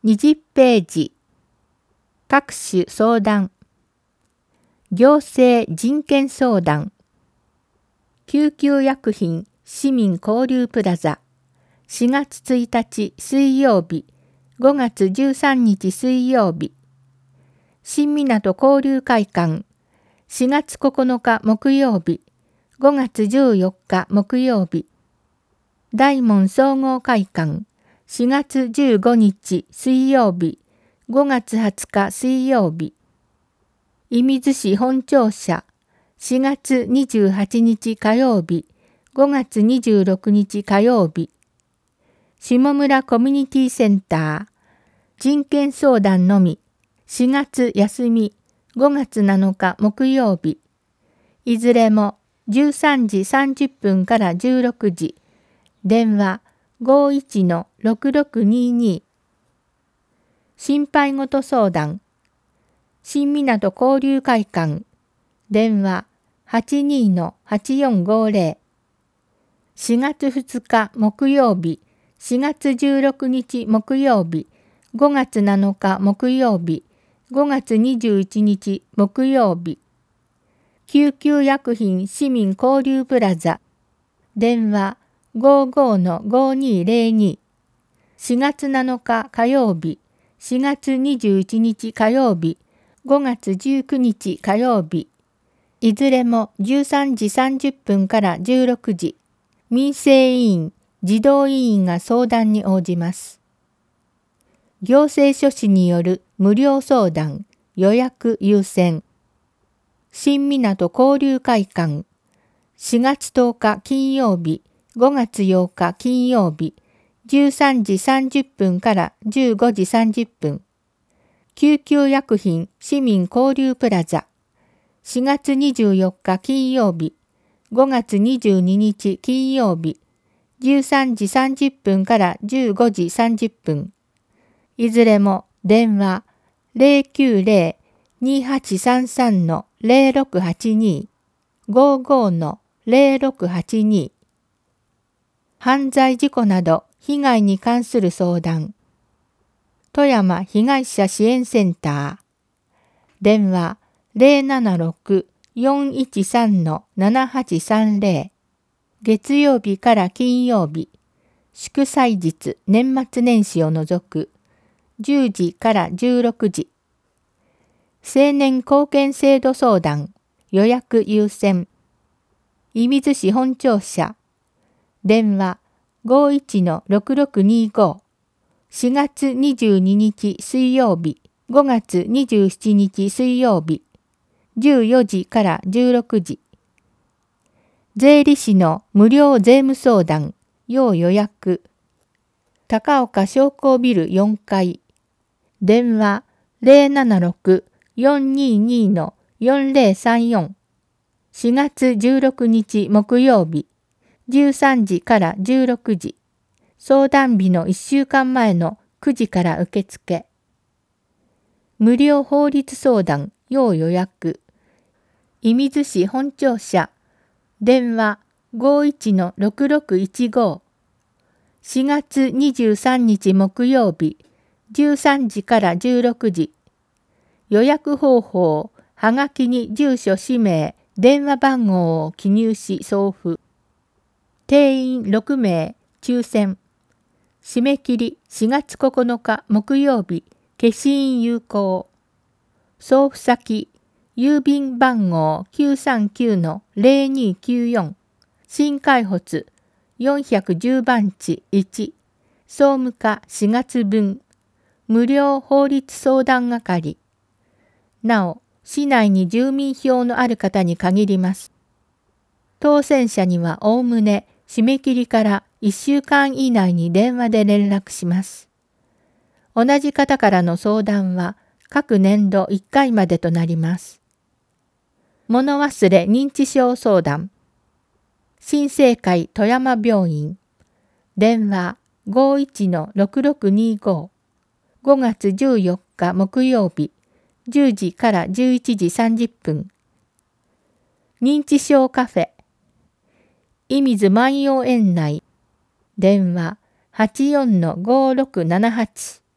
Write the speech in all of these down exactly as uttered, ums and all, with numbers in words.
にじゅうページ。各種相談。行政人権相談。救急薬品市民交流プラザ。しがつついたち水曜日、ごがつじゅうさんにち水曜日。新港交流会館。しがつここのか木曜日、ごがつじゅうよっか木曜日。大門総合会館。しがつじゅうごにち水曜日、ごがつはつか水曜日。射水市本庁舎。しがつにじゅうはちにち火曜日、ごがつにじゅうろくにち火曜日。下村コミュニティセンター。人権相談のみ。しがつ休み、ごがつなのか木曜日。いずれもじゅうさんじさんじゅっぷんからじゅうろくじ。電話 ごーいちのろくろくにーにー。心配事相談。新港交流会館。電話 はちにーのはちよんごーぜろ。しがつふつか木曜日、しがつじゅうろくにち木曜日、ごがつなのか木曜日、ごがつにじゅういちにち木曜日。救急薬品市民交流プラザ。電話 ごーごーのごーにーぜろにー。しがつなのか火曜日、しがつにじゅういちにち火曜日、ごがつじゅうくにち火曜日。いずれもじゅうさんじさんじゅっぷんからじゅうろくじ。民生委員、児童委員が相談に応じます。行政書士による無料相談、予約優先。新港交流会館。しがつとおか金曜日、ごがつようか金曜日、じゅうさんじさんじゅっぷんからじゅうごじさんじゅっぷん。救急薬品市民交流プラザ。しがつにじゅうよっか金曜日、ごがつにじゅうににち金曜日、じゅうさんじさんじゅっぷんからじゅうごじさんじゅっぷん。いずれも電話 ゼロきゅうゼロ にはちさんさん のゼロろくはちにー、ごーごーのゼロろくはちにー。犯罪事故など被害に関する相談。富山被害者支援センター。電話 ゼロななろく よんいちさん のななはちさんゼロ。月曜日から金曜日、祝祭日年末年始を除くじゅうじからじゅうろくじ。青年貢献制度相談、予約優先。射水市本庁舎。電話 ごーいちのろくろくにーご。しがつにじゅうににち水曜日、ごがつにじゅうしちにち水曜日、じゅうよじからじゅうろくじ。税理士の無料税務相談、要予約。高岡商工ビルよんかい。電話 ゼロななろく よんにーにー のよんゼロさんよん。しがつじゅうろくにち木曜日、じゅうさんじからじゅうろくじ。相談日のいっしゅうかんまえのくじから受付。無料法律相談、要予約。射水市本庁舎。電話 ごーいちのろくろくいちご。しがつにじゅうさんにち木曜日、じゅうさんじからじゅうろくじ。予約方法、はがきに住所氏名、電話番号を記入し送付。定員ろくめい、抽選。締め切りしがつここのか木曜日、消印有効。送付先、郵便番号 きゅうさんきゅうのゼロにーきゅうよん。新海発よんひゃくじゅうばんちいち。総務課しがつぶん。無料法律相談係。なお、市内に住民票のある方に限ります。当選者にはおおむね締め切りからいっしゅうかん以内に電話で連絡します。同じ方からの相談は各年度いっかいまでとなります。物忘れ認知症相談。新生会富山病院。電話 ごーいちのろくろくにーご。ごがつじゅうよっか木曜日、じゅうじからじゅういちじさんじゅっぷん。認知症カフェ。射水万葉園内。電話 はちよんのごろくななはち。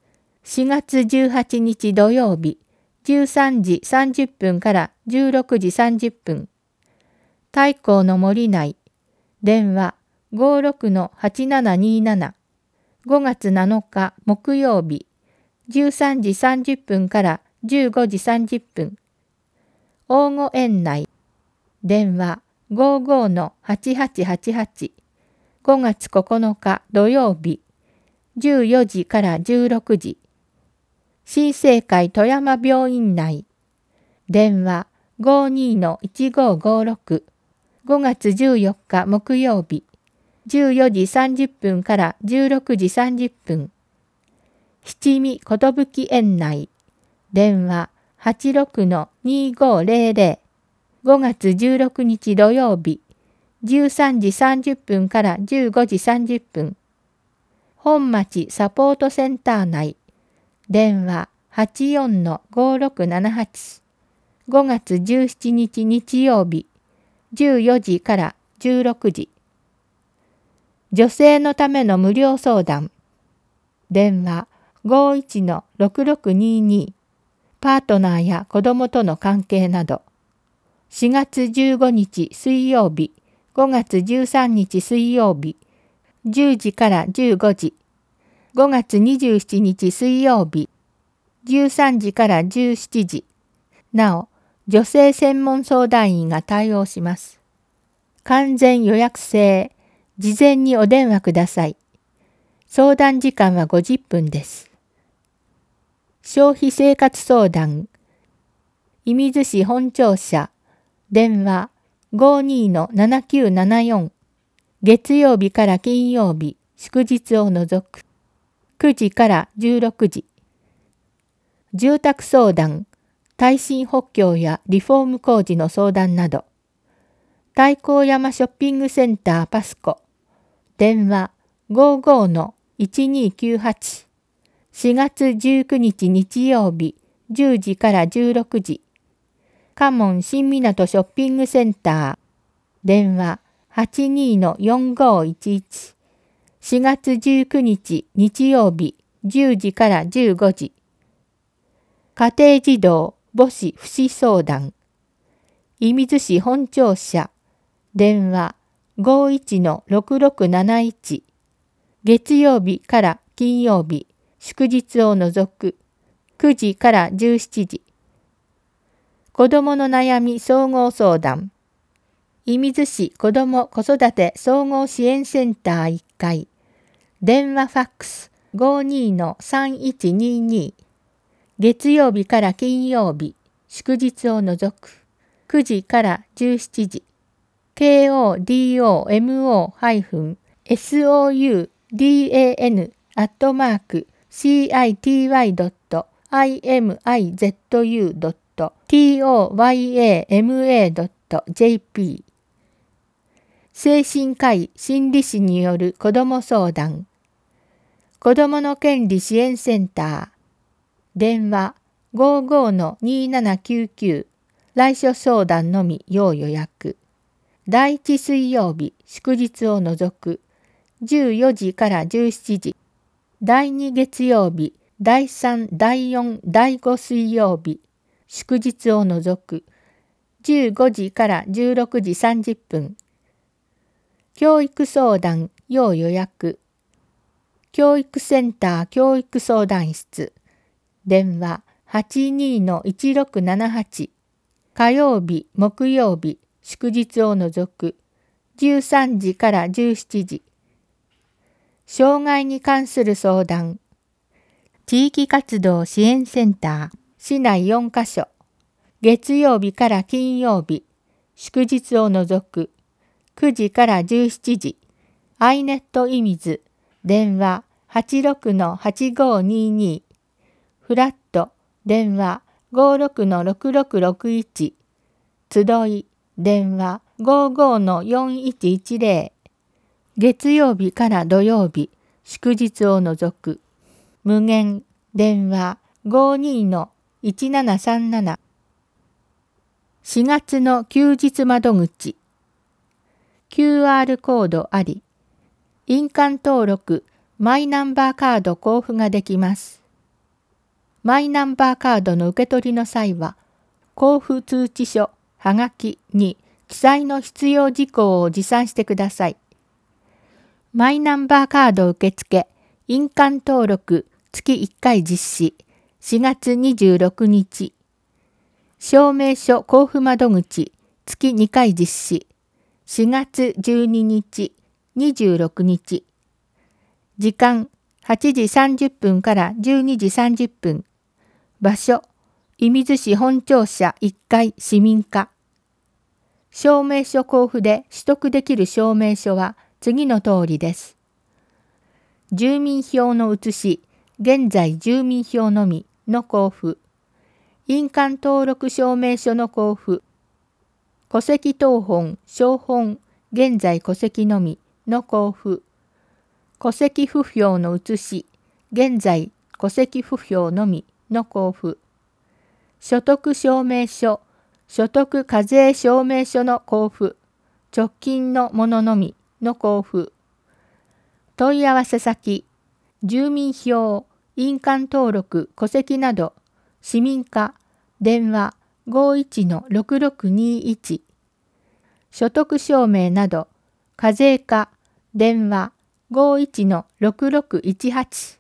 しがつじゅうはちにち土曜日、じゅうさんじさんじゅっぷんからじゅうろくじさんじゅっぷん。太閤の森内。電話 ごろくのはちななになな。ごがつなのか木曜日、じゅうさんじさんじゅっぷんからじゅうごじさんじゅっぷん。大御園内。電話 ごごのはちはちはちはち。ごがつここのか土曜日、じゅうよじからじゅうろくじ。新生会富山病院内。電話 ごにのいちごごろく。ごがつじゅうよっか木曜日、じゅうよじさんじゅっぷんからじゅうろくじさんじゅっぷん。七味寿園内。電話 はちろくのにごぜろぜろ。ごがつじゅうろくにち土曜日、じゅうさんじさんじゅっぷんからじゅうごじさんじゅっぷん。本町サポートセンター内。電話 はちよんのごろくななはち。ごがつじゅうしちにち日曜日、じゅうよじからじゅうろくじ。女性のための無料相談。電話 ごいちのろくろくにに。パートナーや子供との関係など。しがつじゅうごにち水曜日、ごがつじゅうさんにち水曜日、じゅうじからじゅうごじ。ごがつにじゅうしちにち水曜日、じゅうさんじからじゅうしちじ。なお、女性専門相談員が対応します。完全予約制。事前にお電話ください。相談時間はごじゅっぷんです。消費生活相談。射水市本庁舎。電話 ごにのななきゅうななよん。月曜日から金曜日、祝日を除く。くじからじゅうろくじ。住宅相談。耐震補強やリフォーム工事の相談など。太閤山ショッピングセンターパスコ。電話 ごごのいちにきゅうはち。しがつじゅうくにち日曜日、じゅうじからじゅうろくじ。嘉門新港ショッピングセンター。電話 はちにのよんごいちいち。しがつじゅうくにち日曜日、じゅうじからじゅうごじ。家庭児童母子福祉相談。射水市本庁舎。電話 ごいちのろくろくなないち。月曜日から金曜日、祝日を除く。くじからじゅうしちじ。子どもの悩み総合相談。射水市子ども子育て総合支援センターいっかい。電話ファックス ごにのさんいちにに。月曜日から金曜日、祝日を除く。くじからじゅうしちじ。ケーオーディーオーエムオーソウダン アットマーク シーアイティーワイドットアイエムアイゼットユードットトヤマドットジェーピー。精神科医心理師による子ども相談。子どもの権利支援センター。電話 ごごのにななきゅうきゅう。来所相談のみ要予約。だいいち水曜日、祝日を除く。じゅうよじからじゅうしちじ。だいに月曜日、だいさん、だいよん、だいご水曜日、祝日を除く。じゅうごじからじゅうろくじさんじゅっぷん。教育相談要予約。教育センター教育相談室。電話 はちにのいちろくななはち。火曜日、木曜日、祝日を除く。じゅうさんじからじゅうしちじ。障害に関する相談。地域活動支援センター、市内よんかしょ。月曜日から金曜日、祝日を除く。くじからじゅうしちじ。アイネット射水。電話 はちろくのはちごにに。フラット。電話 ごろくのろくろくろくいち。集い。電話 ごごのよんいちいちぜろ。月曜日から土曜日、祝日を除く。無限。電話 ごにのいちななさんなな。しがつの休日窓口。キューアール コードあり。印鑑登録、マイナンバーカード交付ができます。 マイナンバーカードの受け取りの際は、交付通知書、はがきに記載の必要事項を持参してください。マイナンバーカード受付、印鑑登録、月いっかい実施、しがつにじゅうろくにち。証明書交付窓口、月にかい実施、しがつじゅうににち、にじゅうろくにち。時間、はちじさんじゅっぷんからじゅうにじさんじゅっぷん。場所、射水市本庁舎いっかい市民課。証明書交付で取得できる証明書は次の通りです。住民票の写し、現在住民票のみの交付。印鑑登録証明書の交付。戸籍謄本、証本、現在戸籍のみの交付。戸籍不評の写し、現在戸籍不評のみの交付。所得証明書、所得課税証明書の交付。直近のもののみの交付。問い合わせ先、住民票、印鑑登録、戸籍など、市民課、電話 ごいちのろくろくにいち。所得証明など、課税課、電話 ごいちのろくろくいちはち。